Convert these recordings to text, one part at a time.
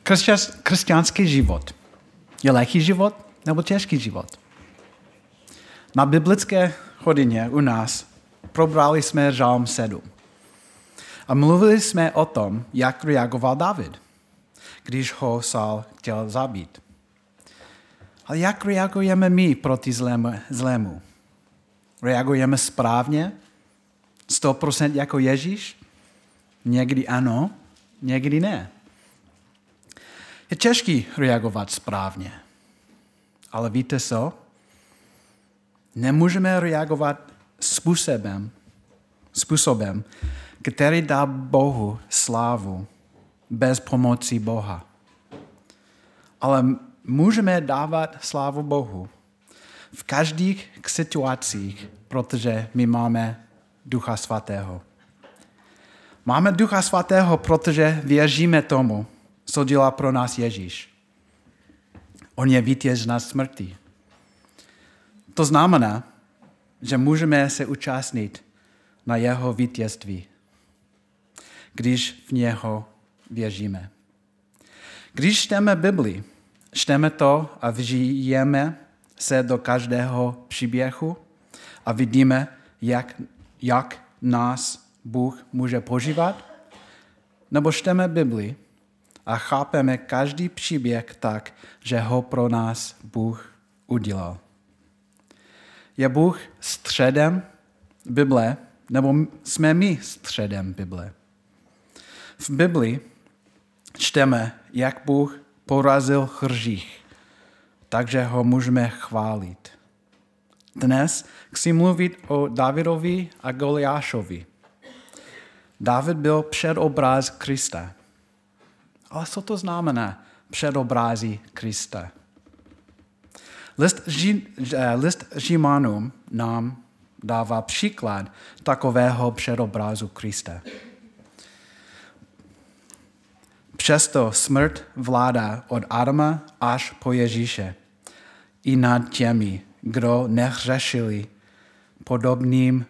Křesťanský život je lehký život nebo těžký život? Na biblické hodině u nás probrali jsme Žalm 7. A mluvili jsme o tom, jak reagoval David, když ho Saul chtěl zabít. Ale jak reagujeme my proti zlému? Reagujeme správně? 100% jako Ježíš? Někdy ano, někdy ne. Je těžké reagovat správně. Ale víte co? Nemůžeme reagovat způsobem, který dá Bohu slávu bez pomoci Boha. Ale můžeme dávat slávu Bohu v každých situacích, protože my máme Ducha Svatého. Máme Ducha Svatého, protože věříme tomu, co dělá pro nás Ježíš. On je vítěz nad smrtí. To znamená, že můžeme se účastnit na jeho vítězství, když v něho věříme. Když čteme Bibli, čteme to a vžijeme se do každého příběhu a vidíme, jak nás Bůh může používat, nebo čteme Bibli a chápeme každý příběh tak, že ho pro nás Bůh udělal. Je Bůh středem Bible, nebo jsme my středem Bible? V Bibli čteme, jak Bůh porazil hřích, takže ho můžeme chválit. Dnes chci mluvit o Davidovi a Goliášovi. David byl předobraz Krista. Ale co to znamená předobrazí Krista? List Římanům nám dává příklad takového předobrazu Krista. Přesto smrt vládá od Adama až po Ježíše i nad těmi, kdo nehřešili podobným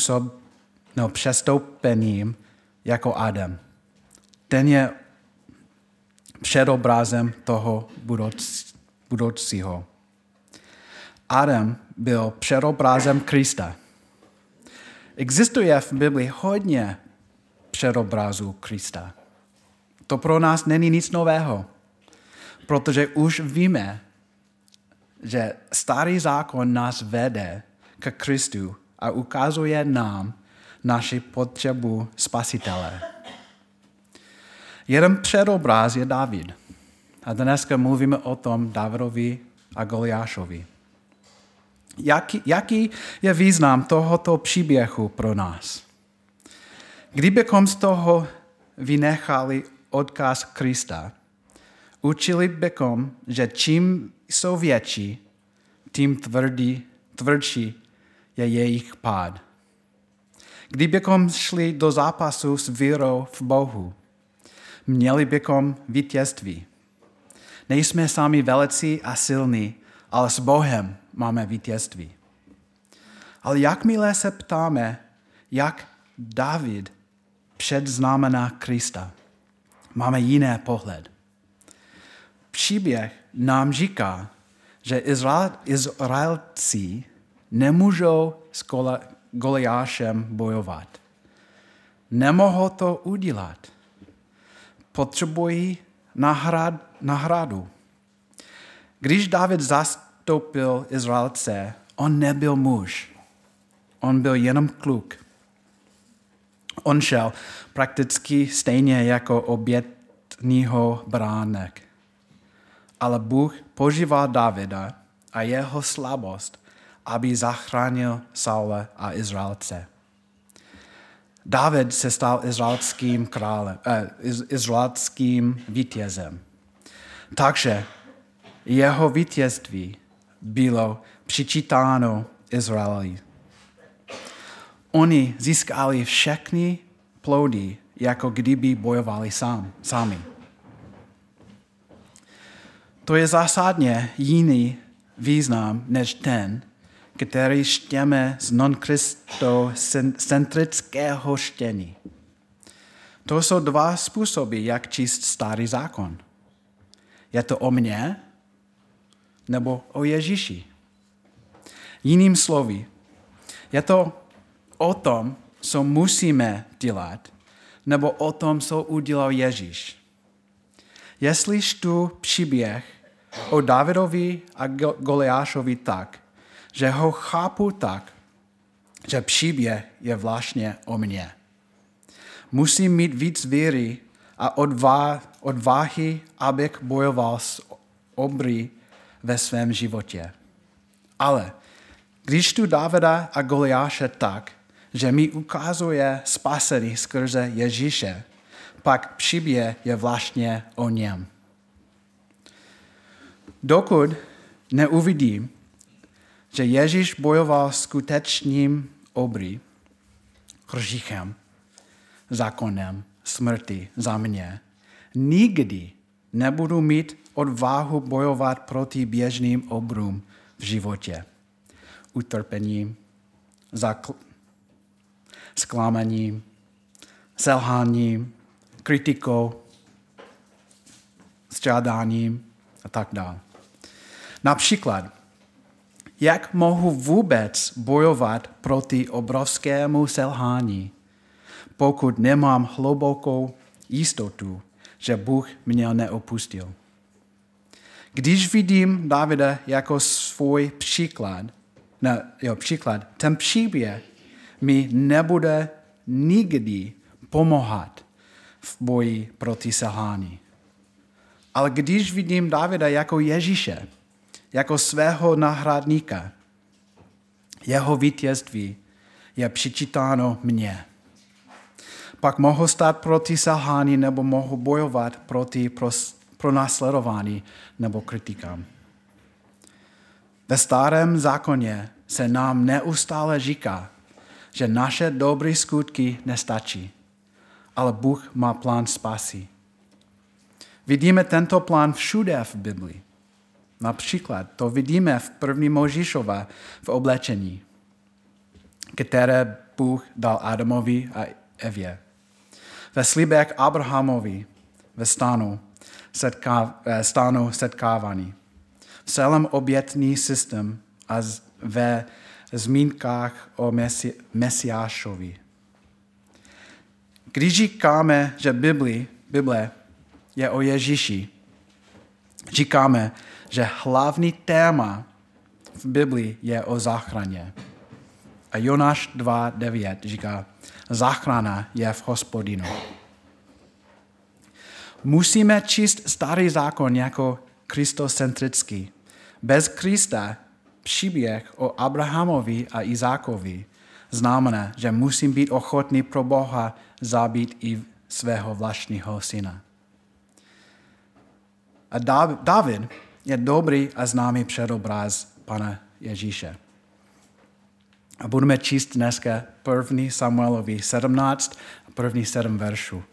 přestoupením jako Adam. Ten je předobrazem toho budoucího. Adam byl předobrazem Krista. Existuje v Bibli hodně předobrazů Krista. To pro nás není nic nového, protože už víme, že starý zákon nás vede k Kristu a ukazuje nám naši potřebu spasitele. Jeden předobraz je David. A dneska mluvíme o tom Davidovi a Goliášovi. Jaký je význam tohoto příběhu pro nás? Kdybychom z toho vynechali odkaz Krista, učili bychom, že čím jsou větší, tím tvrdší je jejich pád. Kdybychom šli do zápasu s vírou v Bohu, měli bychom vítězství. Nejsme sami velcí a silní, ale s Bohem máme vítězství. Ale jakmile se ptáme, jak David předznamená Krista, máme jiný pohled. Příběh nám říká, že Izraelci nemůžou s Goliášem bojovat. Nemohou to udělat. Potřebují náhradu. Když David zastoupil Izraelce, on nebyl muž. On byl jenom kluk. On šel prakticky stejně jako obětního beránek. Ale Bůh používal Davida a jeho slabost, aby zachránil Saula a Izraelce. David se stal izraelským vítězem. Takže jeho vítězství bylo přičítáno Izraeli. Oni získali všechny plody, jako kdyby bojovali sami. To je zásadně jiný význam než ten, který čteme z non-kristocentrického čtení. To jsou dva způsoby, jak číst starý zákon. Je to o mně nebo o Ježíši? Jiným slovy, je to o tom, co musíme dělat, nebo o tom, co udělal Ježíš. Jestli čtu příběh o Davidovi a Goliášovi tak, že ho chápu tak, že příběh je vlastně o mně. Musím mít víc víry a odvahy, abych bojoval s obry ve svém životě. Ale když tu Davida a Goliáše tak, že mi ukazuje spasení skrze Ježíše, pak příběh je vlastně o něm. Dokud neuvidím, že Ježíš bojoval skutečným obry, hříchem, zákonem, smrti za mě, nikdy nebudu mít odvahu bojovat proti běžným obrům v životě. Utrpením, zklamaním, selháním, kritikou, strádáním a tak dále. Například, jak mohu vůbec bojovat proti obrovskému selhání, pokud nemám hlubokou jistotu, že Bůh mě neopustil? Když vidím Davida jako svůj příklad, ten příběh mi nebude nikdy pomáhat v boji proti selhání. Ale když vidím Davida jako Ježíše, jako svého náhradníka, jeho vítězství je přičítáno mně. Pak mohu stát proti selhání nebo mohu bojovat proti pronásledování nebo kritikám. Ve starém zákoně se nám neustále říká, že naše dobré skutky nestačí, ale Bůh má plán spásy. Vidíme tento plán všude v Biblii. Například to vidíme v 1. Mojžíšova v oblečení, které Bůh dal Adamovi a Evě. Ve slibech Abrahamovi ve stánu setkávání. V celém obětný systém a ve zmínkách o Mesiášovi. Když říkáme, že Bible je o Ježíši, říkáme, že hlavní téma v Biblii je o záchraně. A Jonáš 2:9 říká, záchrana je v Hospodinu. Musíme číst starý zákon jako kristocentrický. Bez Krista příběh o Abrahamovi a Izákovi znamená, že musím být ochotný pro Boha zabít i svého vlastního syna. A David je dobrý a známý předobraz Pana Ježíše. A budeme číst dneska 1. Samuelovi 17 a první 7 veršů.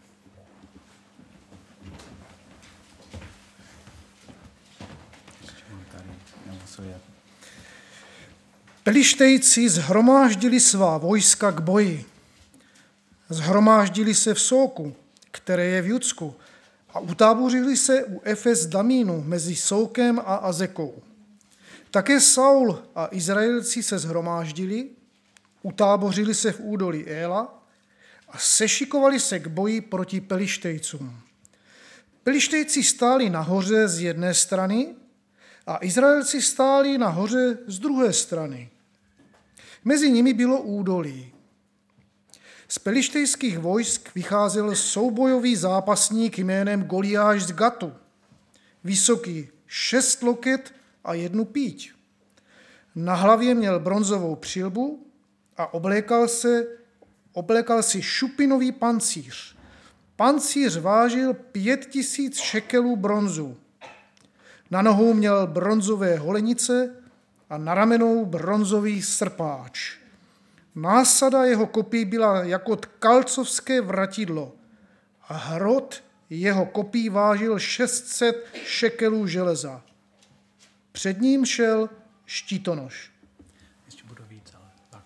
Pelištejci zhromáždili svá vojska k boji. Zhromáždili se v Sóku, které je v Judsku, a utábořili se u Efes Damínu mezi Sókem a Azekou. Také Saul a Izraelci se zhromáždili, utábořili se v údolí Éla a sešikovali se k boji proti Pelištejcům. Pelištejci stáli nahoře z jedné strany a Izraelci stáli nahoře z druhé strany. Mezi nimi bylo údolí. Z pelištejských vojsk vycházel soubojový zápasník jménem Goliáš z Gatu, vysoký 6 loket a 1 píď. Na hlavě měl bronzovou přilbu a oblékal si šupinový pancíř. Pancíř vážil 5000 šekelů bronzu. Na nohou měl bronzové holenice a na ramenou bronzový srpáč. Násada jeho kopí byla jako tkalcovské vratidlo a hrot jeho kopí vážil 600 šekelů železa. Před ním šel štítonoš. Ještě budu víc, ale tak.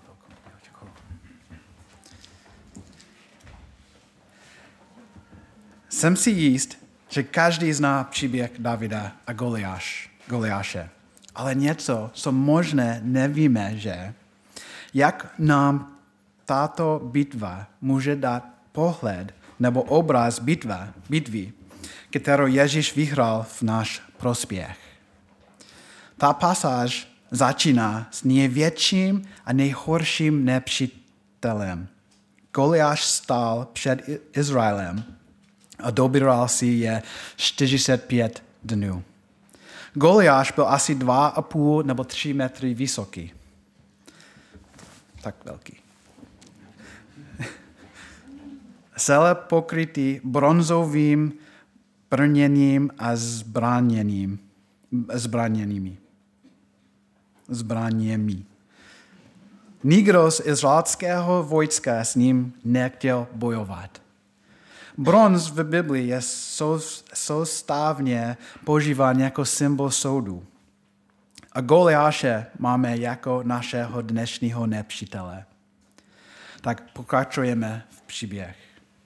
Jsem si jist, že každý zná příběh Davida a Goliáše. Ale něco, co možná nevíme, že jak nám tato bitva může dát pohled nebo obraz bitvy, kterou Ježíš vyhrál v náš prospěch. Ta pasáž začíná s největším a nejhorším nepřítelem. Goliáš stál před Izraelem a dobíral si je 45 dnů. Goliáš byl asi 2,5 nebo 3 metry vysoký. Tak velký. Celé pokrytý bronzovým brněním a zbraněmi. Nikdo z izraelského vojska s ním nechtěl bojovat. Bronz v Biblii je soustavně používán jako symbol soudu. A Goliáše máme jako našeho dnešního nepřítele. Tak pokračujeme v příběh.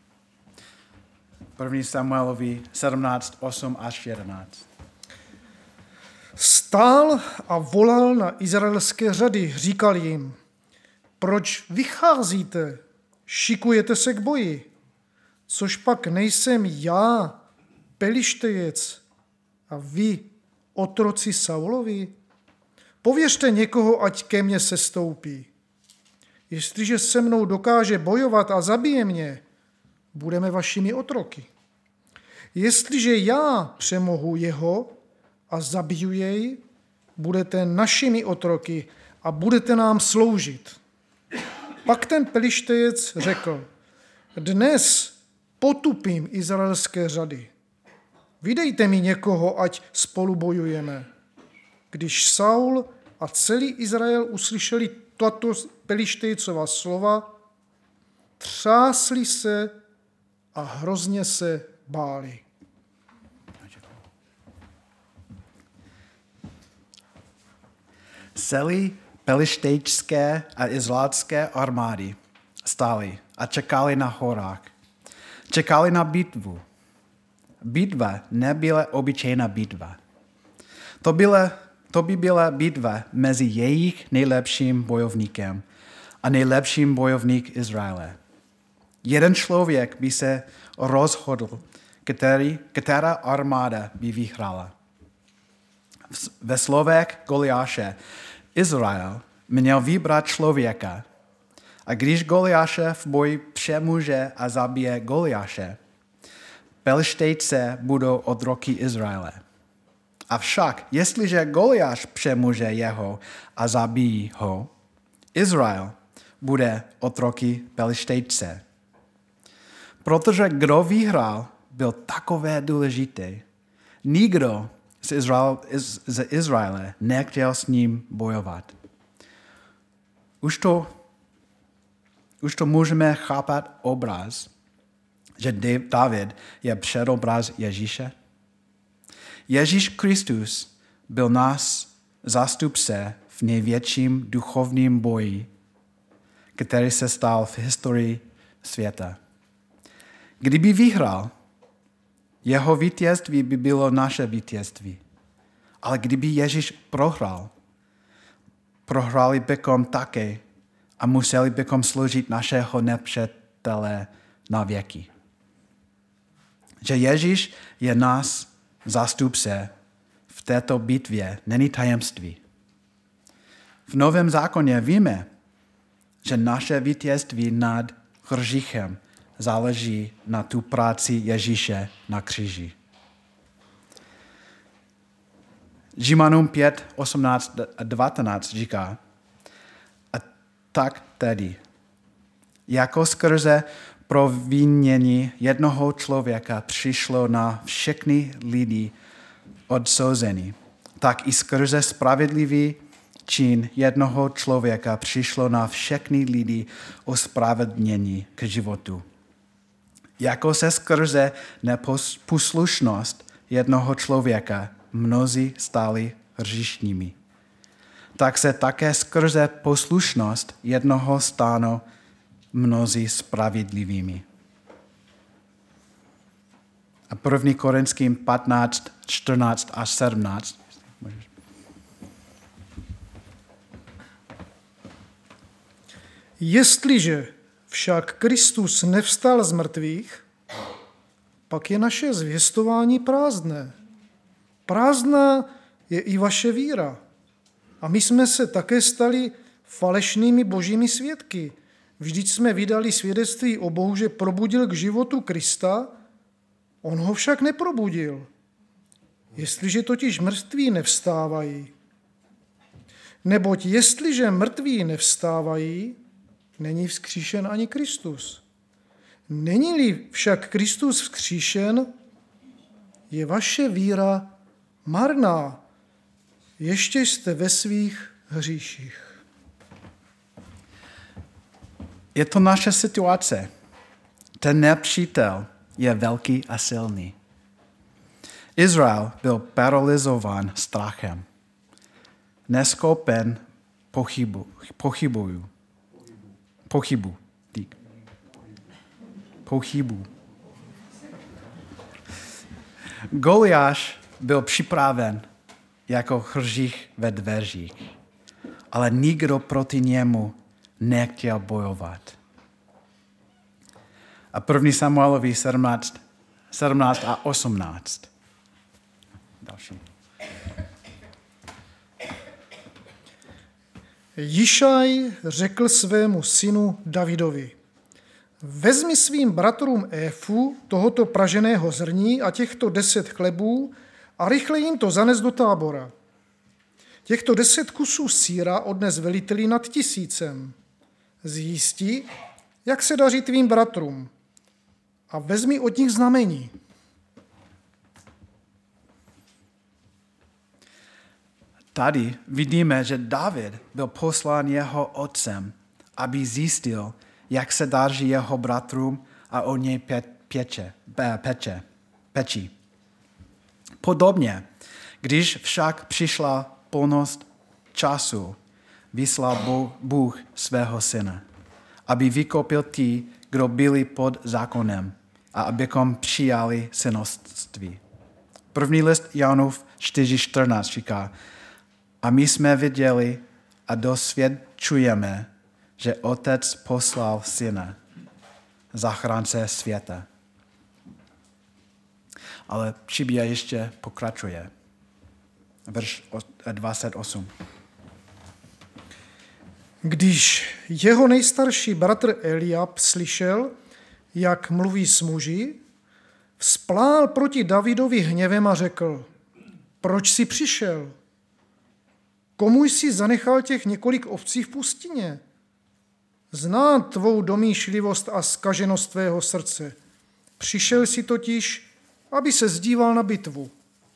1. Samuelovi 17, 8 až 11. Stál a volal na izraelské řady, říkal jim, proč vycházíte, šikujete se k boji, což pak nejsem já, Pelištejec, a vy, otroci Saulovi? Pověřte někoho, ať ke mně sestoupí. Jestliže se mnou dokáže bojovat a zabije mě, budeme vašimi otroky. Jestliže já přemohu jeho a zabiju jej, budete našimi otroky a budete nám sloužit. Pak ten Pelištejec řekl, dnes potupím izraelské řady. Vydejte mi někoho, ať spolu bojujeme. Když Saul a celý Izrael uslyšeli tato Pelištejcova slova, třásli se a hrozně se báli. Celý pelištejské a izraelské armády stály a čekali na horách. Čekali na bitvu. Bitva nebyla obyčejná bitva. To by byla bitva mezi jejich nejlepším bojovníkem a nejlepším bojovník Izraele. Jeden člověk by se rozhodl, která armáda by vyhrála. Ve slovech Goliáše Izrael měl vybrat člověka a když Goliáše v boji přemůže a zabije Goliáše, Pelištejce budou otroky Izraele. Avšak, jestliže Goliáš přemůže jeho a zabíjí ho, Izrael bude otroky Pelištejce. Protože kdo vyhrál, byl takové důležitý. Nikdo z Izraele nechtěl s ním bojovat. Už to můžeme chápat obraz, že David je předobraz Ježíše. Ježíš Kristus byl náš zástupce v největším duchovním boji, který se stal v historii světa. Kdyby vyhrál, jeho vítězství by bylo naše vítězství. Ale kdyby Ježíš prohráli bychom také a museli bychom sloužit našeho nepřítele na věky. Že Ježíš je náš zástupce v této bitvě, není tajemství. V Novém zákoně víme, že naše vítězství nad hříchem záleží na tu práci Ježíše na kříži. Římanům 5, 18 a 19 říká, a tak tedy, jako skrze provinění jednoho člověka přišlo na všechny lidi odsouzení, tak i skrze spravedlivý čin jednoho člověka přišlo na všechny lidi ospravedlnění k životu. Jako se skrze neposlušnost jednoho člověka mnozí stali hříšními, tak se také skrze poslušnost jednoho stanou mnozí spravedlivými. A 1. Korinským 15, 14 až 17. Jestliže však Kristus nevstal z mrtvých, pak je naše zvěstování prázdné. Prázdná je i vaše víra. A my jsme se také stali falešnými božími svědky. Vždyť jsme vydali svědectví o Bohu, že probudil k životu Krista, on ho však neprobudil. Jestliže totiž mrtví nevstávají. Neboť jestliže mrtví nevstávají, není vzkříšen ani Kristus. Není-li však Kristus vzkříšen, je vaše víra marná. Ještě jste ve svých hříších. Je to naše situace. Ten nepřítel je velký a silný. Izrael byl paralyzován strachem. Neschopen pochybu. Goliáš byl připraven jako hřích ve dveřích, ale nikdo proti němu nechtěl bojovat. A 1. Samuelovi 17 a 18. Další. Jišaj řekl svému synu Davidovi: vezmi svým bratrům éfu tohoto praženého zrní a těchto 10 chlebů a rychle jim to zanes do tábora. Těchto 10 kusů sýra odnes veliteli nad 1000. Zjistí, jak se daří tvým bratrům, a vezmi od nich znamení. Tady vidíme, že David byl poslán jeho otcem, aby zjistil, jak se daří jeho bratrům a o něj pečí. Podobně, když však přišla plnost času, vyslal Bůh svého syna, aby vykopil ty, kdo byli pod zákonem, a abychom přijali synoství. První list Janův 4:14 říká: a my jsme viděli a dosvědčujeme, že Otec poslal syna, zachránce světa. Ale příběh ještě pokračuje. Verš 28. Když jeho nejstarší bratr Eliab slyšel, jak mluví s muži, vzplál proti Davidovi hněvem a řekl: proč jsi přišel? Komu jsi zanechal těch několik ovcí v pustině? Znám tvou domýšlivost a zkaženost tvého srdce. Přišel jsi totiž, aby se zdíval na bitvu.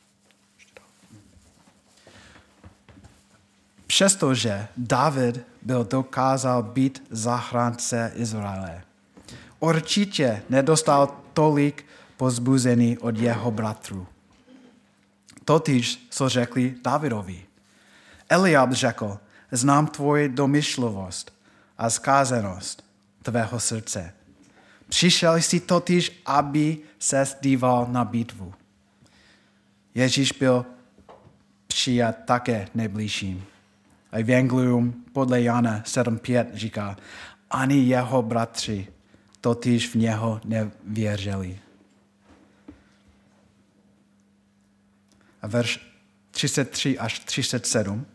Přestože David dokázal být zachránce Izraele, určitě nedostal tolik pozbuzení od jeho bratrů. Totiž, co řekli Davidovi. Eliab řekl: znám tvoji domyšlivost a zkázenost tvého srdce. Přišel jsi totiž, aby se díval na bitvu. Ježíš byl přijat také nejbližším. Evangelium podle Jana 7:5 říká: ani jeho bratři totiž v něho nevěřili. A verš 33 až 37.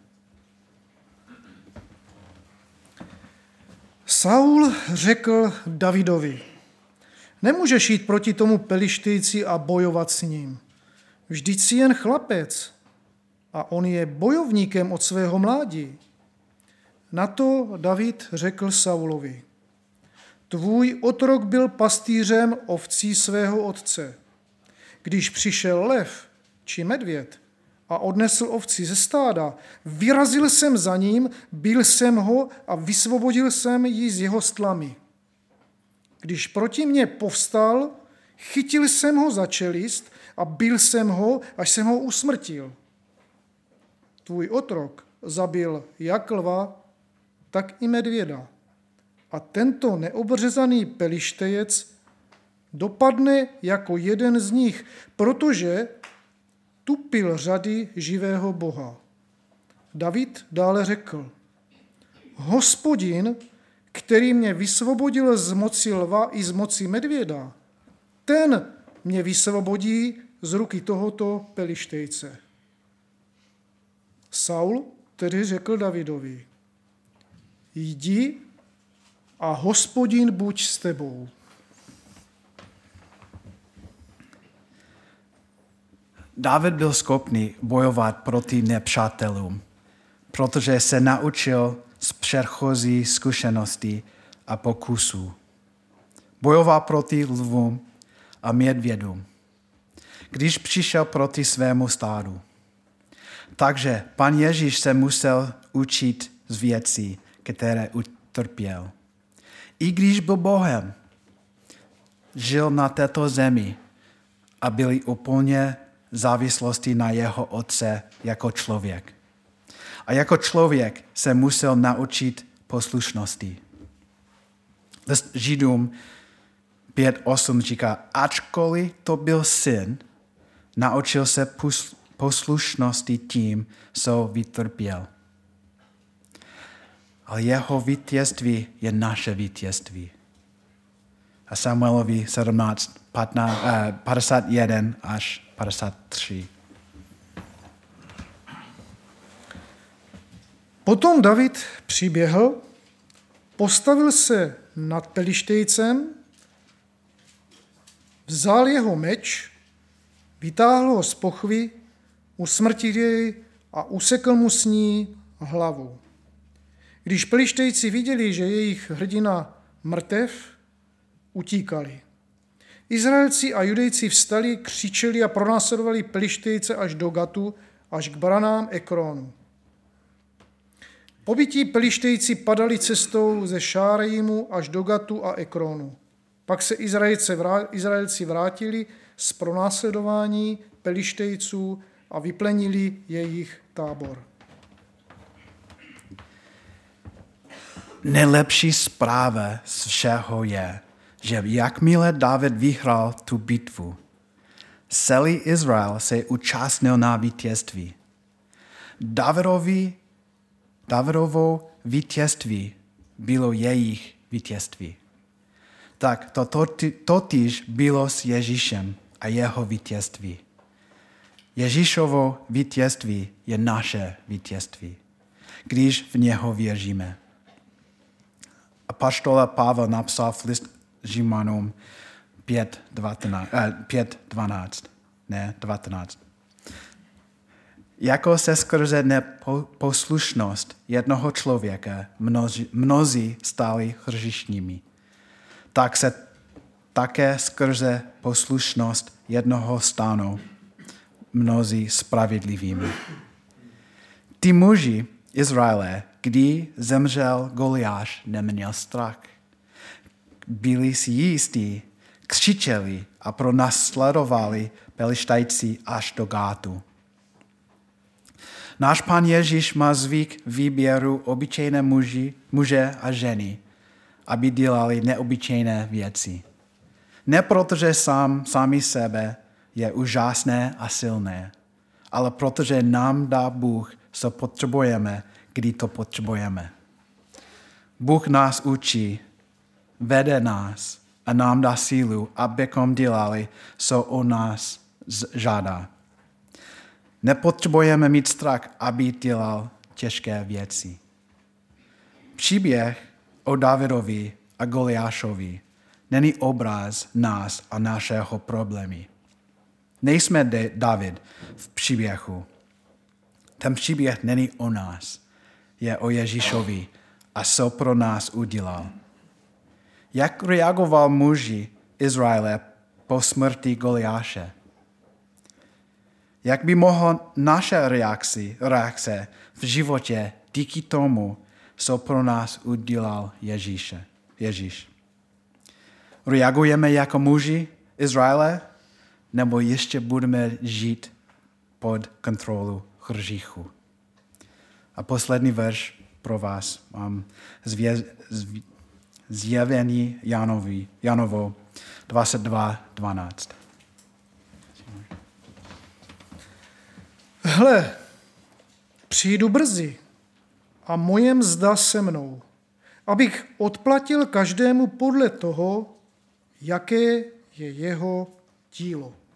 Saul řekl Davidovi: nemůžeš jít proti tomu Pelištejci a bojovat s ním. Vždyť jsi jen chlapec a on je bojovníkem od svého mládí. Na to David řekl Saulovi: tvůj otrok byl pastýřem ovcí svého otce. Když přišel lev či medvěd a odnesl ovci ze stáda, vyrazil jsem za ním, bil jsem ho a vysvobodil jsem ji z jeho stlamy. Když proti mně povstal, chytil jsem ho za čelist a bil jsem ho, až jsem ho usmrtil. Tvůj otrok zabil jak lva, tak i medvěda. A tento neobřezaný Pelištejec dopadne jako jeden z nich, protože tupil řady živého Boha. David dále řekl, Hospodin, který mě vysvobodil z moci lva i z moci medvěda, ten mě vysvobodí z ruky tohoto Pelištejce. Saul tedy řekl Davidovi, jdi a Hospodin buď s tebou. David byl schopný bojovat proti nepřátelům, protože se naučil z předchozí zkušenosti a pokusů. Bojoval proti lvům a medvědům, když přišel proti svému stádu. Takže Pan Ježíš se musel učit z věcí, které utrpěl. I když byl Bohem, žil na této zemi a byli úplně závislosti na jeho otce jako člověk. A jako člověk se musel naučit poslušnosti. List Židům 5:8 říká, ačkoliv to byl syn, naučil se poslušnosti tím, co vytrpěl. Ale jeho vítězství je naše vítězství. A Samuelovi 51 až 53. Potom David přiběhl, postavil se nad Pelištejcem, vzal jeho meč, vytáhl ho z pochvy, usmrtil jej a usekl mu s ní hlavu. Když Pelištejci viděli, že jejich hrdina mrtev, utíkali. Izraelci a Judejci vstali, křičeli a pronásledovali Pelištejce až do Gatu, až k branám Ekronu. Pobití Pelištejci padali cestou ze Šárejimu až do Gatu a Ekronu. Pak se Izraelci vrátili z pronásledování Pelištejců a vyplenili jejich tábor. Nejlepší zpráva z všeho je, že jakmile David vyhrál tu bitvu, celý Izrael se účastnil na vítězství. Davidovo vítězství bylo jejich vítězství. Tak to totiž bylo s Ježíšem a jeho vítězství. Ježíšovo vítězství je naše vítězství, když v něho věříme. Apoštol Pavel napsal v list Římanům 5:12. Jako se skrze neposlušnost jednoho člověka mnozí stali hříšními, tak se také skrze poslušnost jednoho stanou mnozí spravedlivými. Ty muži Izraele, kdy zemřel Goliáš, neměl strach. Byli si jistí, křičeli a pronásledovali Pelištejci až do Gátu. Náš Pán Ježíš má zvyk výběru obyčejné muže a ženy, aby dělali neobyčejné věci. Ne protože sami sebe je úžasné a silné, ale protože nám dá Bůh, co potřebujeme, kdy to potřebujeme. Bůh nás učí, vede nás a nám dá sílu, abychom dělali, co on nás žádá. Nepotřebujeme mít strach, aby dělal těžké věci. Příběh o Davidovi a Goliášovi není obraz nás a našeho problému. Nejsme David v příběhu. Ten příběh není o nás, je o Ježíšovi a co pro nás udělal. Jak reagoval muži Izraele po smrti Goliáše? Jak by mohla naše reakce v životě díky tomu, co pro nás udělal Ježíš? Reagujeme jako muži Izraele, nebo ještě budeme žít pod kontrolou hříchu? A poslední verš pro vás. Zjevení Janovo 22:12. Hle, přijdu brzy a moje mzda se mnou, abych odplatil každému podle toho, jaké je jeho dílo.